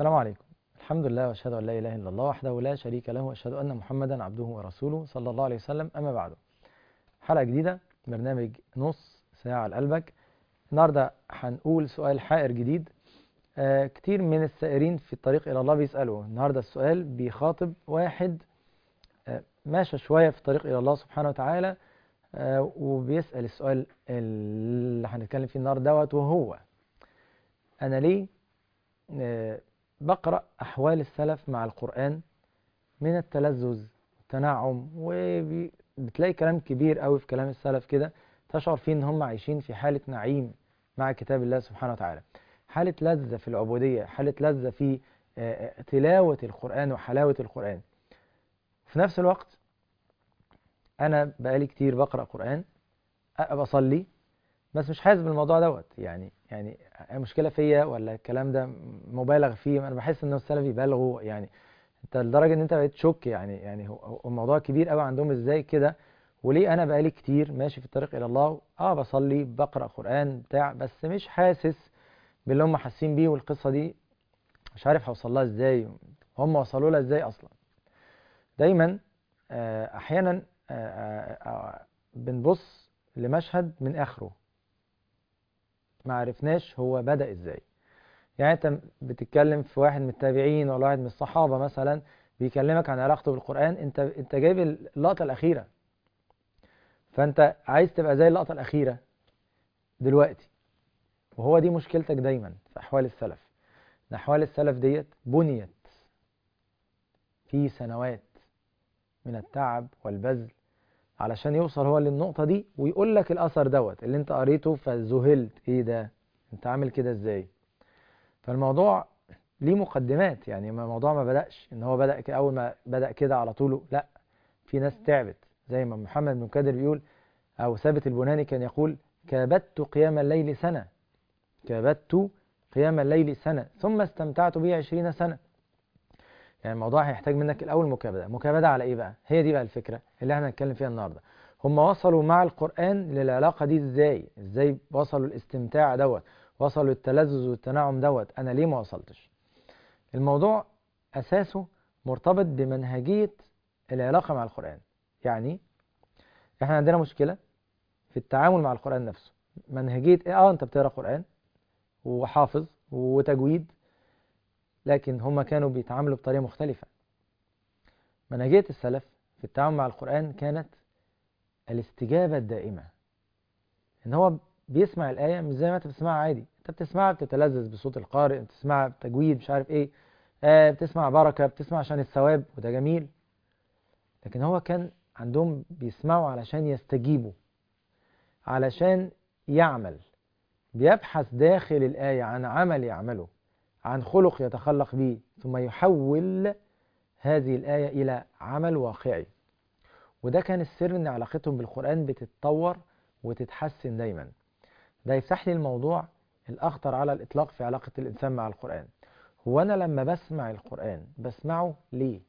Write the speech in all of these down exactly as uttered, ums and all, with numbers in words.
السلام عليكم. الحمد لله واشهد ان لا اله الا الله وحده لا شريك له واشهد ان محمدا عبده ورسوله صلى الله عليه وسلم. اما بعد، حلقه جديده برنامج نص ساعه لقلبك. النهارده هنقول سؤال حائر جديد. آه كتير من السائرين في الطريق الى الله بيسالوا. النهارده السؤال بيخاطب واحد آه ماشى شويه في الطريق الى الله سبحانه وتعالى، آه وبيسال السؤال اللي هنتكلم فيه النهارده دوت، وهو انا ليه آه بقرأ أحوال السلف مع القرآن من التلذذ والتنعم، وبتلاقي كلام كبير قوي في كلام السلف كده تشعر فيه إن هم عايشين في حالة نعيم مع كتاب الله سبحانه وتعالى، حالة لذة في العبودية، حالة لذة في تلاوة القرآن وحلاوة القرآن. في نفس الوقت أنا بقالي كتير بقرأ قرآن، بصلي، بس مش حاسس بالموضوع دوت. يعني يعني مشكلة فيا ولا الكلام ده مبالغ فيه؟ أنا بحس إن السلف يبالغوا، يعني انت لدرجه ان انت بقيت تشك. يعني يعني هو الموضوع كبير قوي عندهم ازاي كده؟ وليه انا بقالي كتير ماشي في الطريق الى الله، اه بصلي بقرا قران بتاع، بس مش حاسس باللي هم حاسين بيه؟ والقصه دي مش عارف هوصل لها ازاي، هم وصلوا لها ازاي اصلا؟ دايما آه، احيانا آه، آه، بنبص لمشهد من اخره، ما عرفناش هو بدأ ازاي. يعني انت بتتكلم في واحد من التابعين ولا واحد من الصحابة مثلا بيكلمك عن علاقته بالقرآن، انت انت جايب اللقطة الأخيرة، فانت عايز تبقى زي اللقطة الأخيرة دلوقتي. وهو دي مشكلتك دايما في أحوال السلف. ان أحوال السلف ديت بنيت في سنوات من التعب والبذل علشان يوصل هو للنقطة دي، ويقول لك الأثر دوت اللي انت قريته فذهلت، ايه ده؟ انت عامل كده ازاي؟ فالموضوع ليه مقدمات. يعني الموضوع ما بدأش ان هو بدأ كده اول ما بدأ كده على طول، لا، في ناس تعبت. زي ما محمد بن كادر بيقول، او ثابت البناني كان يقول: كابدت قيام الليل سنة، كابدت قيام الليل سنة ثم استمتعت به عشرين سنة. يعني الموضوع هيحتاج منك الاول مكابدة. مكابدة على ايه بقى؟ هي دي بقى الفكرة اللي احنا هنتكلم فيها النهاردة. هم وصلوا مع القرآن للعلاقة دي ازاي؟ ازاي وصلوا الاستمتاع دوت؟ وصلوا التلذذ والتنعم دوت؟ انا ليه ما وصلتش؟ الموضوع أساسه مرتبط بمنهجية العلاقة مع القرآن. يعني احنا عندنا مشكلة في التعامل مع القرآن نفسه. منهجية ايه؟ اه انت بتقرأ قرآن وحافظ وتجويد، لكن هم كانوا بيتعاملوا بطريقة مختلفة. منهجية السلف في التعامل مع القرآن كانت الاستجابة الدائمة. ان هو بيسمع الآية مش زي ما انت بتسمعها عادي. انت بتسمعها بتتلذذ بصوت القارئ، بتسمعها بتجويد مش عارف ايه، آه بتسمع بركة، بتسمع عشان الثواب، وده جميل. لكن هو كان عندهم بيسمعوا علشان يستجيبوا، علشان يعمل، بيبحث داخل الآية عن عمل يعمله، عن خلق يتخلق به، ثم يحول هذه الآية إلى عمل واقعي. وده كان السر ان علاقتهم بالقرآن بتتطور وتتحسن دايما. ده يفتح لي الموضوع الأخطر على الإطلاق في علاقة الإنسان مع القرآن. هو أنا لما بسمع القرآن بسمعه ليه؟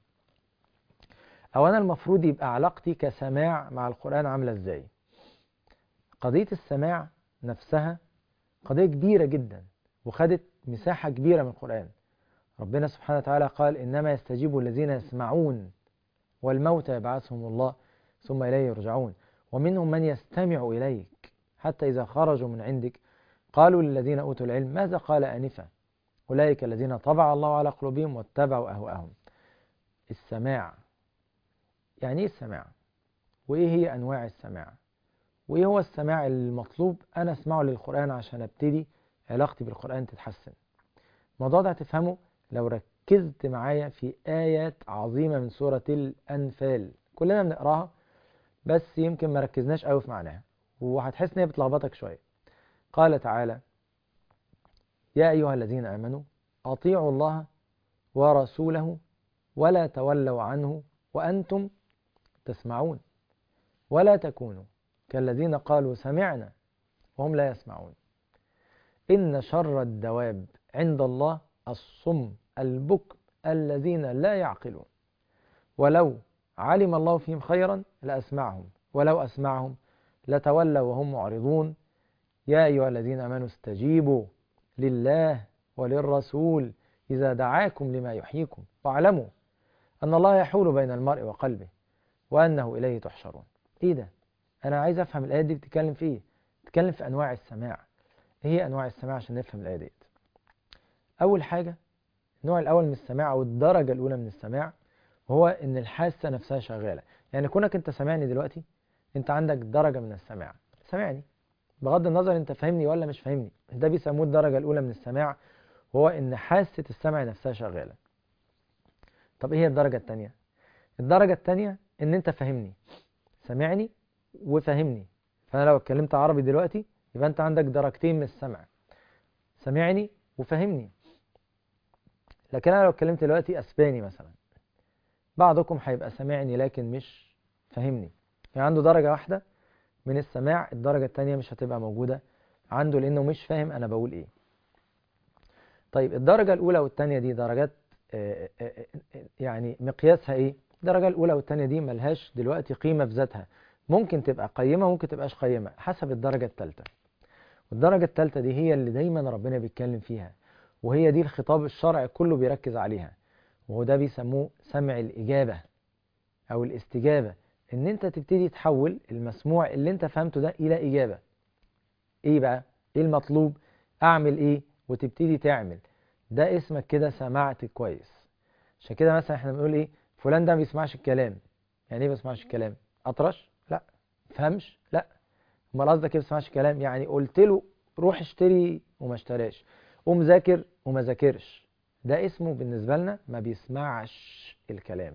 أو أنا المفروض يبقى علاقتي كسماع مع القرآن عاملة إزاي؟ قضية السماع نفسها قضية كبيرة جدا، وخدت مساحة كبيرة من القرآن. ربنا سبحانه وتعالى قال: إنما يستجيب الذين يسمعون والموتى يبعثهم الله ثم إليه يرجعون ومنهم من يستمع إليك حتى إذا خرجوا من عندك قالوا للذين أوتوا العلم ماذا قال آنفا أولئك الذين طبع الله على قلوبهم واتبعوا أهواءهم. السماع يعني إيه السماع؟ وإيه هي أنواع السماع؟ وإيه هو السماع المطلوب أنا أسمعه للقرآن عشان أبتدي علاقتي بالقرآن تتحسن؟ الموضوع ده هتفهمه لو ركزت معايا في آيات عظيمة من سورة الأنفال. كلنا بنقراها بس يمكن ما ركزناش قوي في معناها، وهتحس إن هي بتلخبطك شوية. قال تعالى: يا أيها الذين آمنوا أطيعوا الله ورسوله ولا تولوا عنه وأنتم تسمعون ولا تكونوا كالذين قالوا سمعنا وهم لا يسمعون إن شر الدواب عند الله الصم البكم الذين لا يعقلون ولو علم الله فيهم خيرا لأسمعهم ولو أسمعهم لتولوا وهم معرضون يا أيها الذين آمنوا استجيبوا لله وللرسول إذا دعاكم لما يحييكم واعلموا أن الله يحول بين المرء وقلبه وأنه إليه تحشرون. إيه ده؟ أنا عايز أفهم الآيات دي بتتكلم في إيه؟ بتتكلم في أنواع السماع. إيه هي أنواع السماع عشان نفهم الآية ديت؟ أول حاجة، النوع الأول من السماع أو الدرجة الأولى من السماع هو إن الحاسة نفسها شغالة. يعني كونك أنت سامعني دلوقتي، أنت عندك درجة من السماع، سامعني بغض النظر أنت فاهمني ولا مش فاهمني. ده بيسموه الدرجة الأولى من السماع، وهو إن حاسة السمع نفسها شغالة. طب إيه هي الدرجة التانية؟ الدرجة التانية إن أنت فاهمني، سامعني وفاهمني. فأنا لو اتكلمت عربي دلوقتي يبقى أنت عندك درجتين من السمع، سامعني وفاهمني. لكن أنا لو اتكلمت دلوقتي أسباني مثلا، بعضكم هيبقى سامعني لكن مش فاهمني، يعني عنده درجة واحدة من السماع، الدرجة التانية مش هتبقى موجودة عنده لأنه مش فاهم أنا بقول إيه. طيب الدرجة الأولى والتانية دي درجات آه، آه، آه، يعني مقياسها إيه؟ الدرجة الأولى والتانية دي ملهاش دلوقتي قيمة في ذاتها، ممكن تبقى قيمة ممكن تبقاش قيمة حسب الدرجة التالتة. والدرجة التالتة دي هي اللي دايما ربنا بيتكلم فيها، وهي دي الخطاب الشرعي كله بيركز عليها، وهو ده بيسموه سمع الإجابة أو الاستجابة. إن أنت تبتدي تحول المسموع اللي أنت فهمته ده إلى إجابة. إيه بقى؟ إيه المطلوب؟ أعمل إيه؟ وتبتدي تعمل. ده اسمك كده سمعت كويس. عشان كده مثلا إحنا بنقول إيه؟ فلان ده ما بيسمعش الكلام. يعني إيه ما بيسمعش الكلام؟ أطرش؟ لا. فهمش؟ لا. امال قصدك ايه ما بيسمعش الكلام؟ يعني قلت له روح اشتري وما اشتراش، قوم ذاكر وما ذاكرش. ده اسمه بالنسبة لنا ما بيسمعش الكلام.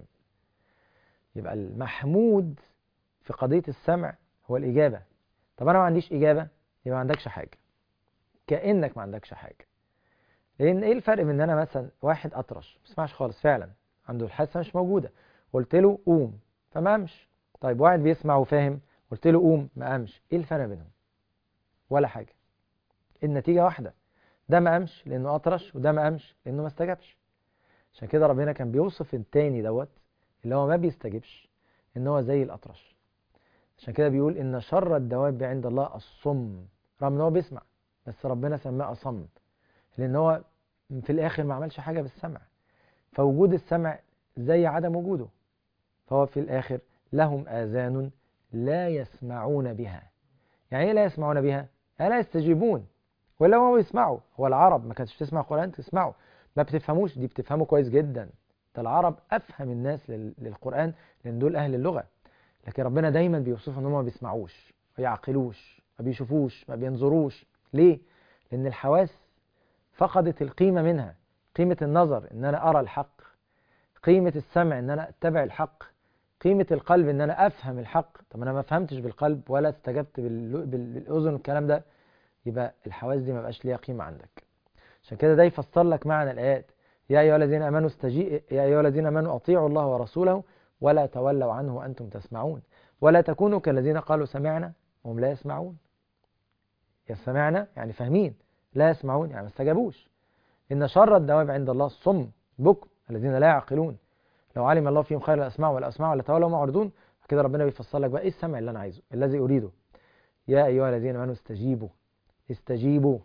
يبقى المحمود في قضية السمع هو الإجابة. طب أنا ما عنديش إجابة، يبقى ما عندكش حاجة، كأنك ما عندكش حاجة. لأن إيه الفرق من إن أنا مثلا واحد أطرش ما بيسمعش خالص فعلا، عنده الحاسة مش موجودة، قلت له قوم فما قامش. طيب واحد بيسمع وفاهم، قلت له قوم ما قامش. إيه الفرق بينهم؟ ولا حاجة. النتيجة واحدة، ده ما قامش لأنه أطرش، وده ما قامش لأنه ما استجابش. عشان كده ربنا كان بيوصف التاني دوت اللي هو ما بيستجبش إن هو زي الأطرش. عشان كده بيقول إن شر الدواب عند الله الصم، رغم إن هو بيسمع بس ربنا سماه أصم، لأن هو في الآخر ما عملش حاجة بالسمع. فوجود السمع زي عدم وجوده، فهو في الآخر لهم آذان لا يسمعون بها. يعني إيه لا يسمعون بها؟ يعني لا يستجيبون. ولا هم بيسمعوا، هو العرب ما كانتش تسمع قرآن تسمعوا، ما بتفهموش، دي بتفهموا كويس جدا. ده العرب أفهم الناس لل- للقرآن لأن دول أهل اللغة. لكن ربنا دايما بيوصفهم ان هم ما بيسمعوش، ما بيعقلوش، ما بيشوفوش، ما بينظروش. ليه؟ لأن الحواس فقدت القيمة منها. قيمة النظر إن أنا أرى الحق، قيمة السمع إن أنا أتبع الحق، قيمة القلب إن أنا أفهم الحق. طب أنا ما فهمتش بالقلب ولا استجبت بال- بال- بالأذن والكلام ده، يبقى الحواس دي ما بقاش ليها قيمة عندك. عشان كده ده يفسر لك معنى الآيات: يا أيها الذين آمنوا استجي... يا أيها الذين آمنوا أطيعوا الله ورسوله ولا تولوا عنه وأنتم تسمعون ولا تكونوا كالذين قالوا سمعنا وهم لا يسمعون. يا سمعنا يعني فاهمين، لا يسمعون يعني ما استجابوش. إن شر الدواب عند الله الصم بكم الذين لا يعقلون لو علم الله فيهم خير لأسمعوا ولا أسمعوا ولا تولوا معرضون. كده ربنا بيفسر لك بقى إيه السمع اللي أنا عايزه الذي أريده. يا أيها الذين آمنوا استجيبوا استجيبوا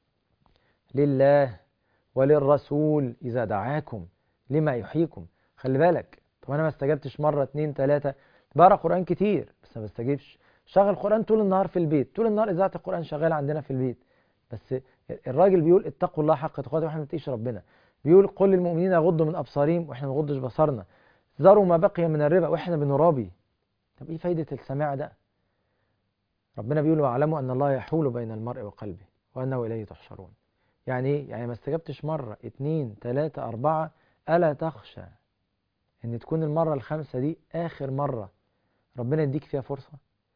لله وللرسول إذا دعاكم لما يحييكم. خلي بالك، طب أنا ما استجبتش مرة اتنين تلاتة، بقرأ قرآن كتير بس ما بستجيبش، شغل قرآن طول النهار في البيت، طول النهار إذاعة القرآن شغالة عندنا في البيت، بس الراجل بيقول اتقوا الله حق تقاته واحنا ما بنتقيش ربنا. بيقول قل للمؤمنين يغضوا من أبصارهم واحنا ما بنغضش بصرنا. ذروا ما بقي من الربا واحنا بنرابي. طب إيه فايدة السماع ده؟ ربنا بيقول واعلموا أن الله يحول بين المرء وقلبه وأنه إليه تحشرون. يعني ايه؟ يعني ما استجبتش مرة اتنين تلاتة أربعة، ألا تخشى إن تكون المرة الخامسة دي آخر مرة ربنا يديك فيها فرصة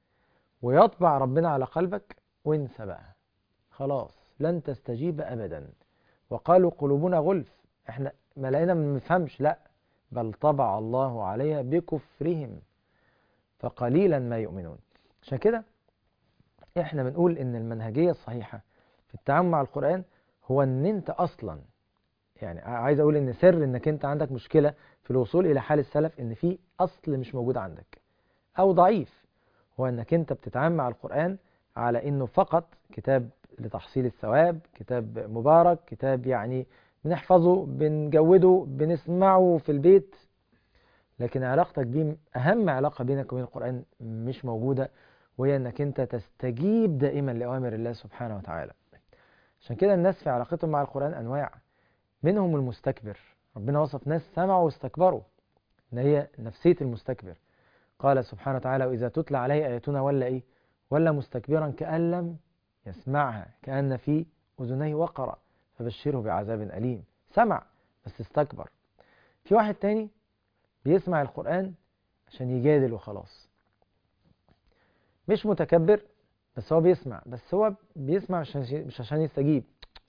ويطبع ربنا على قلبك وانسى بقى خلاص لن تستجيب أبدا. وقالوا قلوبنا غلف، احنا ما لقينا ما بنفهمش، لا بل طبع الله عليها بكفرهم فقليلا ما يؤمنون. عشان كده احنا بنقول إن المنهجية الصحيحة في التعامل مع القرآن هو إن أنت أصلا، يعني عايز اقول ان سر انك انت عندك مشكلة في الوصول الى حال السلف ان في اصل مش موجود عندك او ضعيف، هو انك انت بتتعامل مع القرآن على انه فقط كتاب لتحصيل الثواب، كتاب مبارك، كتاب يعني بنحفظه، بنجوده، بنسمعه في البيت، لكن علاقتك بيه، أهم علاقة بينك وبين القرآن مش موجودة، وهي أنك أنت تستجيب دائما لأوامر الله سبحانه وتعالى. عشان كده الناس في علاقتهم مع القرآن أنواع، منهم المستكبر. ربنا وصف ناس سمعوا واستكبروا، إن هي نفسية المستكبر. قال سبحانه وتعالى: وإذا تتلى عليه آياتنا ولا إيه؟ ولا مستكبرا كأن لم يسمعها كأن في أذنيه وقرا فبشره بعذاب أليم. سمع بس استكبر. في واحد تاني بيسمع القرآن عشان يجادل وخلاص، مش متكبر، بس هو بيسمع، بس هو بيسمع مش عشان يستجيب،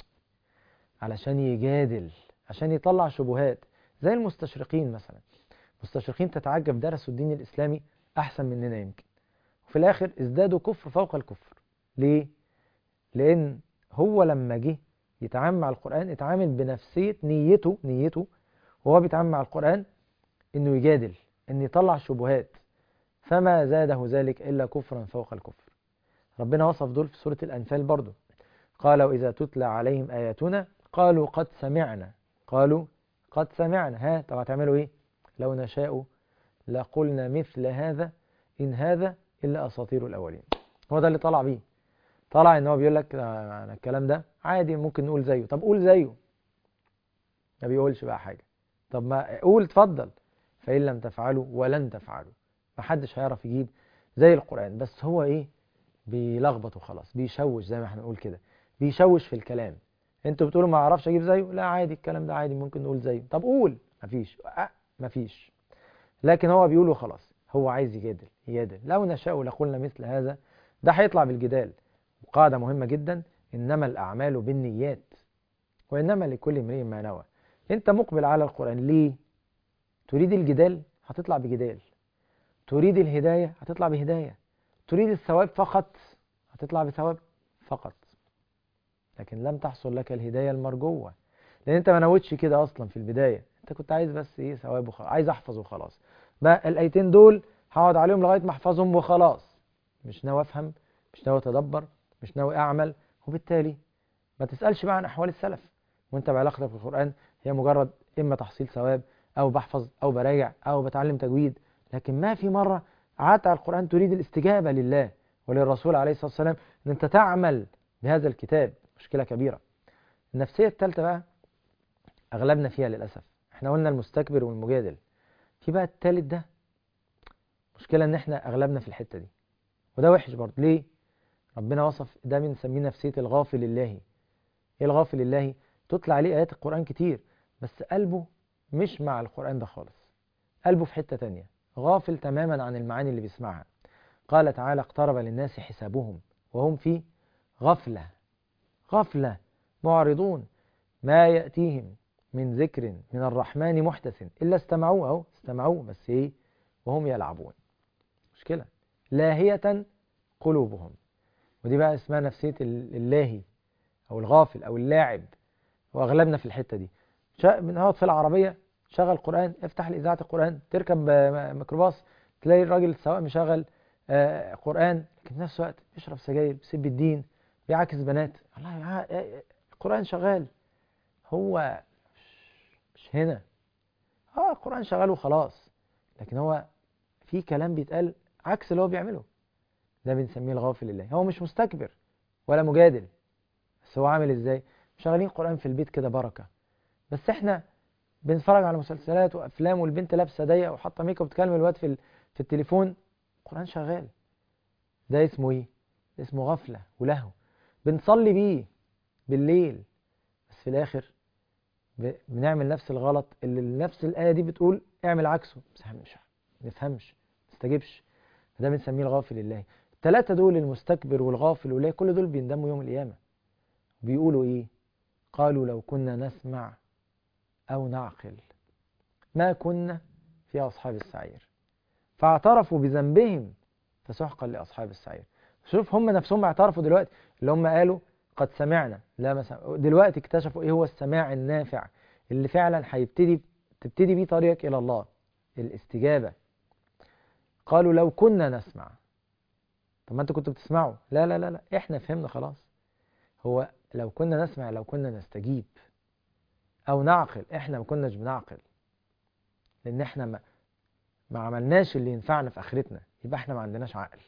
علشان يجادل، عشان يطلع شبهات. زي المستشرقين مثلا. المستشرقين تتعجب درسوا الدين الإسلامي أحسن مننا يمكن، وفي الآخر ازدادوا كفر فوق الكفر. ليه؟ لأن هو لما جه يتعامل مع القرآن اتعامل بنفسية نيته نيته وهو بيتعامل مع القرآن إنه يجادل، إنه يطلع شبهات، فما زاده ذلك إلا كفرا فوق الكفر. ربنا وصف دول في سورة الأنفال برضو. قال: وإذا تتلى عليهم آياتنا قالوا قد سمعنا. قالوا قد سمعنا. ها، طب هتعملوا إيه؟ لو نشاء لقلنا مثل هذا إن هذا إلا أساطير الأولين. هو ده اللي طلع بيه. طلع إن هو بيقول لك أنا الكلام ده عادي ممكن نقول زيه. طب قول زيه. ما بيقولش بقى حاجة. طب ما قول، اتفضل. فإن لم تفعلوا ولن تفعلوا. محدش هيعرف يجيب زي القرآن، بس هو إيه؟ بيلخبط وخلاص، بيشوش زي ما احنا نقول كده، بيشوش في الكلام. انتوا بتقولوا ما اعرفش اجيب زيه، لا عادي الكلام ده عادي ممكن نقول زيه. طب قول. مفيش أه مفيش. لكن هو بيقول وخلاص، هو عايز يجادل يجادل. لو نشاء لقلنا مثل هذا. ده هيطلع بالجدال. قاعدة مهمة جدا: إنما الأعمال بالنيات وإنما لكل امرئ ما نوى. أنت مقبل على القرآن ليه؟ تريد الجدال؟ هتطلع بجدال. تريد الهداية؟ هتطلع بهداية. تريد الثواب فقط؟ هتطلع بثواب فقط. لكن لم تحصل لك الهداية المرجوة، لأن أنت ما نويتش كده أصلا في البداية. أنت كنت عايز بس إيه؟ ثواب وخلاص، عايز أحفظ وخلاص. بقى الآيتين دول هقعد عليهم لغاية ما أحفظهم وخلاص. مش ناوي أفهم، مش ناوي أتدبر، مش ناوي أعمل. وبالتالي ما تسألش بقى عن أحوال السلف وأنت بعلاقتك بالقرآن هي مجرد إما تحصيل ثواب، أو بحفظ، أو براجع، أو بتعلم تجويد. لكن ما في مرة قعدت على القرآن تريد الاستجابة لله وللرسول عليه الصلاة والسلام، أن أنت تعمل بهذا الكتاب. مشكلة كبيرة. النفسية الثالثة بقى أغلبنا فيها للأسف. احنا قلنا المستكبر والمجادل. في بقى الثالث ده مشكلة، ان احنا أغلبنا في الحتة دي، وده وحش برضه. ليه؟ ربنا وصف ده، بنسميه نفسية الغافل الله. ايه الغافل الله؟ تطلع عليه آيات القرآن كتير، بس قلبه مش مع القرآن ده خالص. قلبه في حتة تانية، غافل تماما عن المعاني اللي بيسمعها. قال تعالى: اقترب للناس حسابهم وهم في غفلة غفلة معرضون ما يأتيهم من ذكر من الرحمن محدث إلا استمعوه. أهو استمعوه بس إيه؟ وهم يلعبون. مشكلة. لاهية قلوبهم. ودي بقى اسمها نفسية اللاهي أو الغافل أو اللاعب، وأغلبنا في الحتة دي. بنقعد في العربية، شغل قرآن، افتح الإذاعة القرآن، تركب ميكروباص تلاقي الراجل السواق مشغل آه قرآن، لكن في نفس الوقت بيشرب سجاير، بيسب الدين، بيعاكس بنات. الله، القرآن شغال. هو مش هنا. اه القرآن شغال وخلاص، لكن هو في كلام بيتقال عكس اللي هو بيعمله. ده بنسميه الغافل لله. هو مش مستكبر ولا مجادل، بس هو عامل ازاي؟ شغالين قرآن في البيت كده بركة، بس احنا بنتفرج على مسلسلات وافلام والبنت لابسه ضيق وحاطه ميك اب وبتكلم الواد في في التليفون. القرآن شغال. ده اسمه ايه؟ ده اسمه غفلة ولهو. بنصلي بيه بالليل، بس في الاخر بنعمل نفس الغلط اللي نفس الآية دي بتقول اعمل عكسه، بس احنا مش نفهمش، ما نستجبش. فده بنسميه الغافل لله. الثلاثة دول، المستكبر والغافل والله، كل دول بيندموا يوم القيامة. بيقولوا ايه؟ قالوا لو كنا نسمع أو نعقل ما كنا في أصحاب السعير فاعترفوا بذنبهم فسحقا لأصحاب السعير. شوف، هم نفسهم اعترفوا دلوقتي. اللي هم قالوا قد سمعنا، لا مثلا دلوقتي اكتشفوا ايه هو السماع النافع اللي فعلا هيبتدي تبتدي بيه طريقك إلى الله، الاستجابة. قالوا لو كنا نسمع. طب ما انتوا كنتوا بتسمعوا. لا لا لا لا، احنا فهمنا خلاص. هو لو كنا نسمع، لو كنا نستجيب. أو نعقل. إحنا ما كناش بنعقل، لأن إحنا ما, ما عملناش اللي ينفعنا في آخرتنا، يبقى إحنا ما عندناش عقل.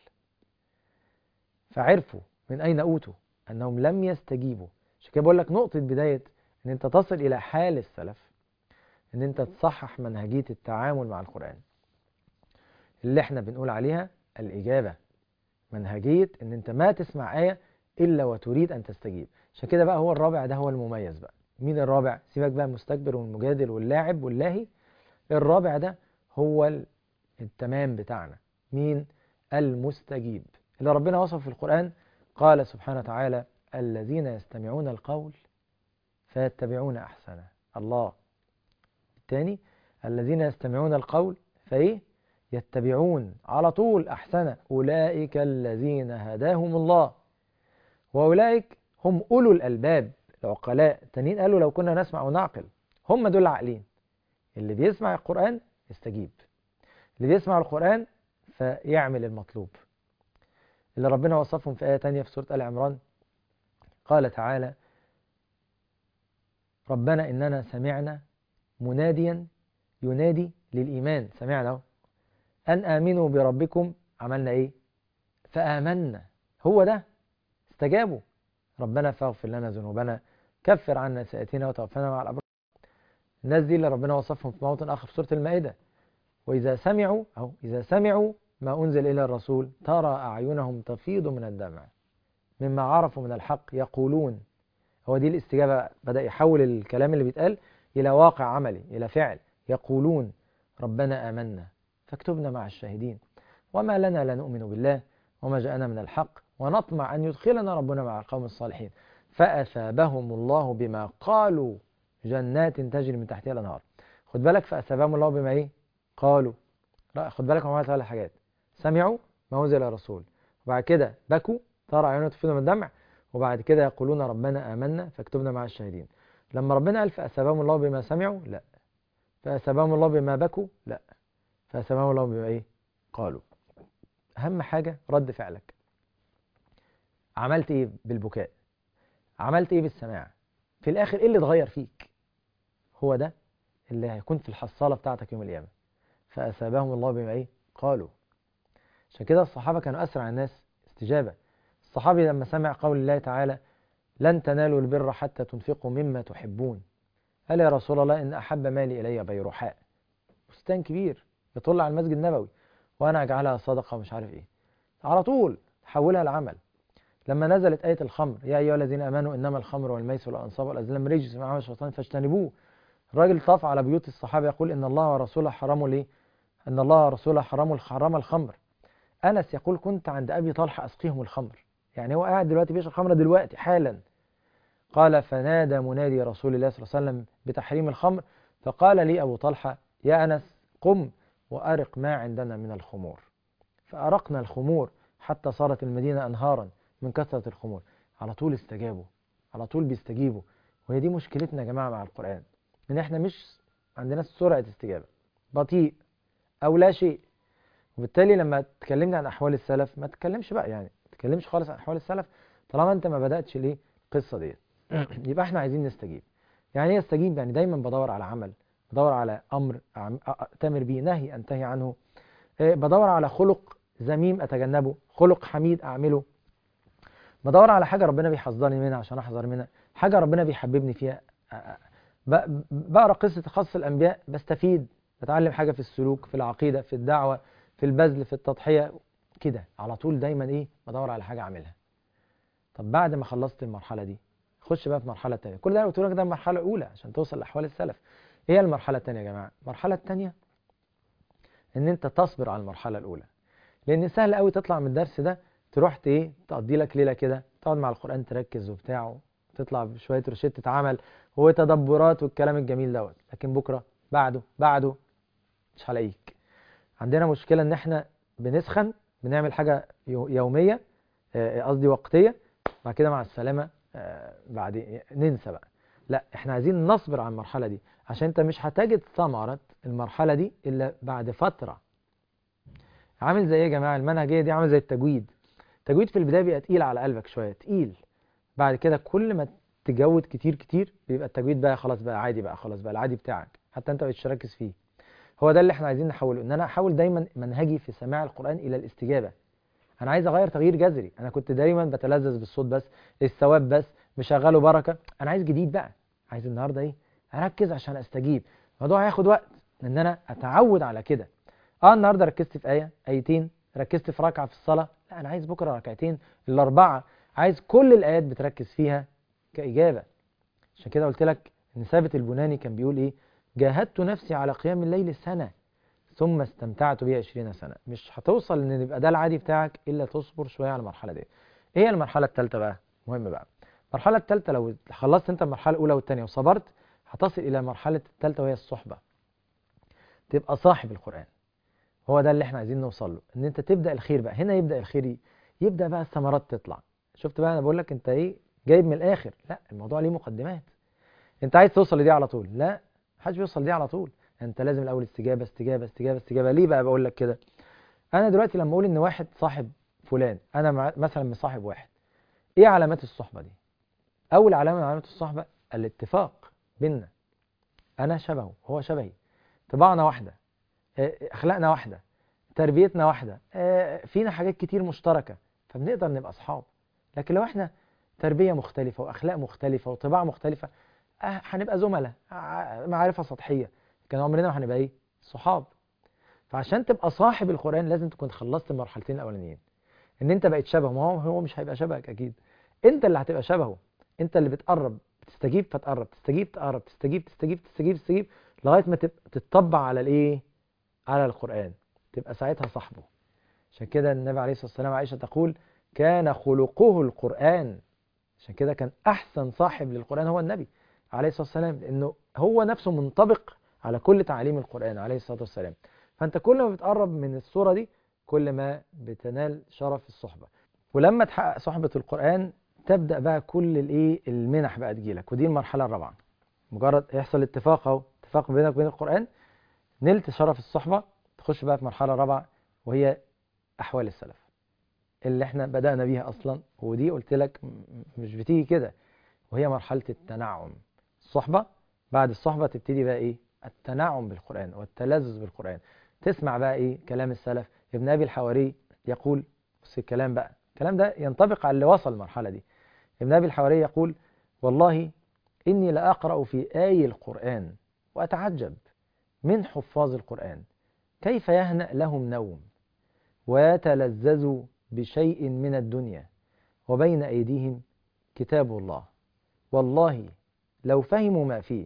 فعرفوا من أين أوتوا أنهم لم يستجيبوا. عشان كده بقول لك نقطة بداية أن أنت تصل إلى حال السلف، أن أنت تصحح منهجية التعامل مع القرآن اللي إحنا بنقول عليها الإجابة. منهجية أن أنت ما تسمع آية إلا وتريد أن تستجيب. عشان كده بقى هو الرابع ده هو المميز بقى. مين الرابع؟ سيبك بقى المستكبر والمجادل واللاعب واللاهي. الرابع ده هو التمام بتاعنا. مين؟ المستجيب، اللي ربنا وصف في القرآن. قال سبحانه وتعالى: الذين يستمعون القول فيتبعون أحسنه. الله. الثاني: الذين يستمعون القول فإيه؟ يتبعون على طول أحسنه. أولئك الذين هداهم الله وأولئك هم أولو الألباب، العقلاء. التانيين قالوا لو كنا نسمع ونعقل. هم دول العاقلين. اللي بيسمع القرآن يستجيب، اللي بيسمع القرآن فيعمل المطلوب، اللي ربنا وصفهم في آية تانية في سورة آل عمران. قال تعالى: ربنا إننا سمعنا مناديا ينادي للإيمان. سمعنا أن آمنوا بربكم. عملنا إيه؟ فآمنا. هو ده، استجابوا. ربنا فاغفر لنا ذنوبنا، كفر عنا سيئاتنا وتوفنا مع الأبرار. الناس دي اللي ربنا وصفهم في موطن آخر في سورة المائدة: وإذا سمعوا أو إذا سمعوا ما أنزل إلى الرسول ترى أعينهم تفيض من الدمع مما عرفوا من الحق يقولون. هو دي الاستجابة. بدأ يحول الكلام اللي بيتقال إلى واقع عملي، إلى فعل. يقولون ربنا آمنا فاكتبنا مع الشاهدين وما لنا لا نؤمن بالله وما جاءنا من الحق ونطمع أن يدخلنا ربنا مع القوم الصالحين فأثابهم الله بما قالوا جنات تجري من تحتها الأنهار. خد بالك، فأثابهم الله بما إيه؟ قالوا. خد بالك هم ثلاث حاجات: سمعوا ما أنزل إلى الرسول، وبعد كده بكوا ترى عيونهم تفيض من الدمع، وبعد كده يقولون ربنا آمنا فاكتبنا مع الشاهدين. لما ربنا قال فأثابهم الله بما سمعوا، لا. فأثابهم الله بما بكوا، لا. فأثابهم الله بما إيه؟ قالوا. أهم حاجة رد فعلك. عملت إيه بالبكاء؟ عملت إيه بالسماع؟ في الآخر إيه اللي اتغير فيك؟ هو ده اللي هيكون في الحصالة بتاعتك يوم القيامة. فأثابهم الله بما إيه؟ قالوا. عشان كده الصحابة كانوا أسرع الناس استجابة. الصحابي لما سمع قول الله تعالى: لن تنالوا البر حتى تنفقوا مما تحبون، قال: يا رسول الله إن أحب مالي إلي بيرحاء، بستان كبير يطل على المسجد النبوي، وأنا أجعلها صدقة ومش عارف إيه. على طول حولها لعمل. لما نزلت آية الخمر: يا أيها الذين آمنوا إنما الخمر والميسر والأنصاب والأزلام رجس من عمل الشيطان فاجتنبوه. الراجل طاف على بيوت الصحابة يقول: إن الله ورسوله حرموا ليه؟ أن الله ورسوله حرموا حرم الخمر. أنس يقول: كنت عند أبي طلحة أسقيهم الخمر. يعني هو قاعد دلوقتي بيشرب خمر دلوقتي حالا. قال: فنادى منادي رسول الله صلى الله عليه وسلم بتحريم الخمر، فقال لي أبو طلحة: يا أنس قم وأرق ما عندنا من الخمور. فأرقنا الخمور حتى صارت المدينة أنهارا من كثرة الخمور. على طول استجابوا، على طول بيستجيبوا. وهي دي مشكلتنا يا جماعة مع القرآن، إن إحنا مش عندنا سرعة استجابة، بطيء أو لا شيء. وبالتالي لما تكلمنا عن أحوال السلف ما تكلمش بقى، يعني ما تكلمش خالص عن أحوال السلف طالما أنت ما بدأتش ليه القصة دي. يبقى إحنا عايزين نستجيب. يعني ايه استجيب؟ يعني دايما بدور على عمل، بدور على أمر أتمر به، نهي أنتهي عنه، بدور على خلق ذميم أتجنبه، خلق حميد أعمله، بدور على حاجة ربنا بيحذرني منها عشان أحذر منها، حاجة ربنا بيحببني فيها. بقرأ قصة خاص الأنبياء بستفيد، بتعلم حاجة في السلوك، في العقيدة، في الدعوة، في البذل، في التضحية كده. على طول دايما إيه؟ بدور على حاجة أعملها. طب بعد ما خلصت المرحلة دي خش بقى في المرحلة التانية. كل ده قلت لك ده المرحلة الأولى عشان توصل لأحوال السلف. إيه هي المرحلة التانية يا جماعة؟ المرحلة التانية إن أنت تصبر على المرحلة الأولى، لأن سهل قوي تطلع من الدرس ده تروح إيه؟ تقضي لك ليلة كده تقعد مع القرآن تركز وبتاع، تطلع بشوية روشتة عمل وتدبرات والكلام الجميل دوت، لكن بكرة بعده بعده مش هلاقيك. عندنا مشكلة إن إحنا بنسخن، بنعمل حاجة يومية، قصدي وقتية، بعد كده مع السلامة، بعد ننسى بقى. لا، إحنا عايزين نصبر على المرحلة دي، عشان أنت مش هتجد ثمرة المرحلة دي إلا بعد فترة. عامل زي إيه يا جماعة؟ المنهجية دي عامل زي التجويد. التجويد في البداية بيبقى تقيل على قلبك شوية، تقيل. بعد كده كل ما تجود كتير كتير بيبقى التجويد بقى خلاص بقى عادي، بقى خلاص بقى العادي بتاعك، حتى انت مش تركز فيه. هو ده اللي احنا عايزين نحوله، ان انا احاول دايما منهجي في سماع القرآن الى الاستجابة. انا عايز اغير تغيير جذري. انا كنت دايما بتلذذ بالصوت بس، الثواب بس، مشغله بركة. انا عايز جديد بقى، عايز النهارده ايه، اركز عشان استجيب. الموضوع هياخد وقت ان انا اتعود على كده. اه النهارده ركزت في آية آيتين، ركزت في ركعة في الصلاة، لا انا عايز بكرة ركعتين الاربعة، عايز كل الايات بتركز فيها كإجابة. عشان كده قلت لك ان ثابت البناني كان بيقول ايه، جاهدت نفسي على قيام الليل سنة ثم استمتعت بيه عشرين سنة. مش هتوصل ان يبقى ده العادي بتاعك الا تصبر شوية على المرحلة دي. ايه هي المرحلة الثالثة بقى؟ مهم بقى المرحلة الثالثة، لو خلصت انت المرحلة الاولى والثانية وصبرت، هتصل الى مرحلة الثالثة وهي الصحبة. تبقى صاحب القرآن. هو ده اللي احنا عايزين نوصل له، ان انت تبدأ الخير بقى. هنا يبدأ الخير، يبدأ بقى الثمرات تطلع. شفت بقى، انا بقول لك انت ايه جايب من الاخر، لا الموضوع ليه مقدمات. انت عايز توصل لدي على طول، لا محدش بيوصل لدي على طول. انت لازم الاول استجابه استجابه استجابه استجابه. ليه بقى بقول لك كده؟ انا دلوقتي لما اقول ان واحد صاحب فلان، انا مع مثلا مصاحب واحد، ايه علامات الصحبه دي؟ اول علامه من علامات الصحبه الاتفاق بيننا. انا شبهه، هو شبهي، طباعنا واحده، اه، اخلاقنا واحده، تربيتنا واحده، اه، فينا حاجات كتير مشتركه، فبنقدر نبقى اصحاب. لكن لو احنا تربيه مختلفه واخلاق مختلفه وطباع مختلفه، اه، هنبقى زملاء، ع- معرفه سطحيه، كان عمرنا ما هنبقى ايه، صحاب. فعشان تبقى صاحب القرآن لازم تكون خلصت المرحلتين الأولانيين، إن أنت بقيت شبهه. ما هو هو مش هيبقى شبهك أكيد، أنت اللي هتبقى شبهه. أنت اللي بتقرب، بتستجيب فتقرب، تستجيب تقرب، تستجيب تستجيب تستجيب تستجيب لغاية ما تبقى تتطبع على الإيه؟ على القرآن، تبقى ساعتها صاحبه. عشان كده النبي عليه الصلاة والسلام، عائشة تقول كان خلقه القرآن. عشان كده كان أحسن صاحب للقرآن هو النبي عليه الصلاة والسلام، لأنه هو نفسه منطبق على كل تعاليم القرآن عليه الصلاة والسلام. فأنت كل ما بتقرب من الصورة دي كل ما بتنال شرف الصحبة. ولما تحقق صحبة القرآن تبدأ بقى كل الايه المنح بقى تجيلك، ودي المرحلة الرابعة. مجرد يحصل اتفاق اهو، اتفاق بينك وبين القرآن، نلت شرف الصحبة، تخش بقى في مرحلة رابعة وهي أحوال السلف اللي احنا بدأنا بيها أصلا. ودي قلت لك م- مش بتيجي كده، وهي مرحلة التنعم. الصحبة، بعد الصحبة تبتدي بقى ايه، التنعم بالقرآن والتلذذ بالقرآن. تسمع بقى ايه كلام السلف. ابن أبي الحواري يقول، بس الكلام بقى، الكلام ده ينطبق على اللي وصل المرحلة دي. ابن أبي الحواري يقول والله إني لأقرأ في آي القرآن وأتعجب من حفاظ القرآن كيف يهنأ لهم نوم ويتلذذوا بشيء من الدنيا وبين أيديهم كتاب الله، والله لو فهموا ما فيه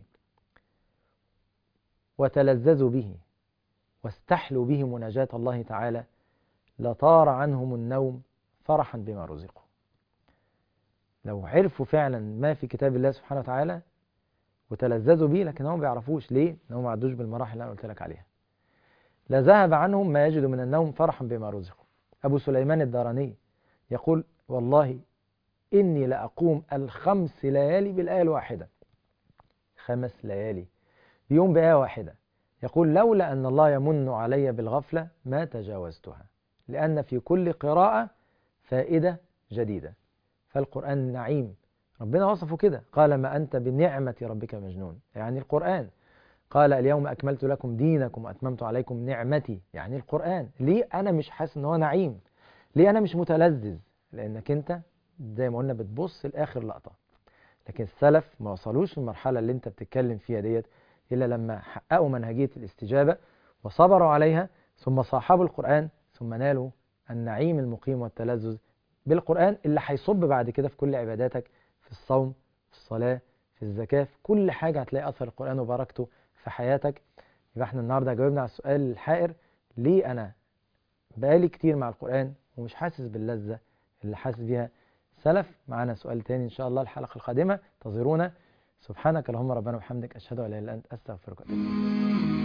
وتلذذوا به واستحلوا به مناجاة الله تعالى لطار عنهم النوم فرحا بما رزقوا. لو عرفوا فعلا ما في كتاب الله سبحانه وتعالى وتلذذوا به، لكن هم ما بيعرفوش ليه؟ انهم ما عدوش بالمراحل اللي انا قلت لك عليها. لذهب عنهم ما يجد من النوم فرحا بما رزقوا. ابو سليمان الداراني يقول والله إني لأقوم الخمس ليالي بالآية الواحدة، خمس ليالي بيوم بآية واحدة. يقول لولا أن الله يمن علي بالغفلة ما تجاوزتها، لأن في كل قراءة فائدة جديدة. فالقرآن نعيم، ربنا وصفه كده، قال ما أنت بنعمة ربك مجنون، يعني القرآن. قال اليوم أكملت لكم دينكم وأتممت عليكم نعمتي، يعني القرآن. ليه أنا مش حاسس أن هو نعيم؟ ليه أنا مش متلذذ؟ لأنك أنت زي ما قلنا بتبص لآخر لقطة. لكن السلف ما وصلوش المرحلة اللي انت بتتكلم فيها ديت إلا لما حققوا منهجية الاستجابة وصبروا عليها، ثم صاحبوا القرآن، ثم نالوا النعيم المقيم والتلذذ بالقرآن اللي هيصب بعد كده في كل عباداتك، في الصوم، في الصلاة، في الزكاة، في كل حاجة هتلاقي أثر القرآن وبركته في حياتك. يبقى احنا النهاردة جاوبنا على السؤال الحائر، ليه أنا بقالي كتير مع القرآن ومش حاسس باللذة اللي حاسس بيها سلف؟ معانا سؤال تاني إن شاء الله الحلقة القادمة، انتظرونا. سبحانك اللهم ربنا وبحمدك، أشهد أن لا إله إلا أنت، أستغفرك وأتوب إليك.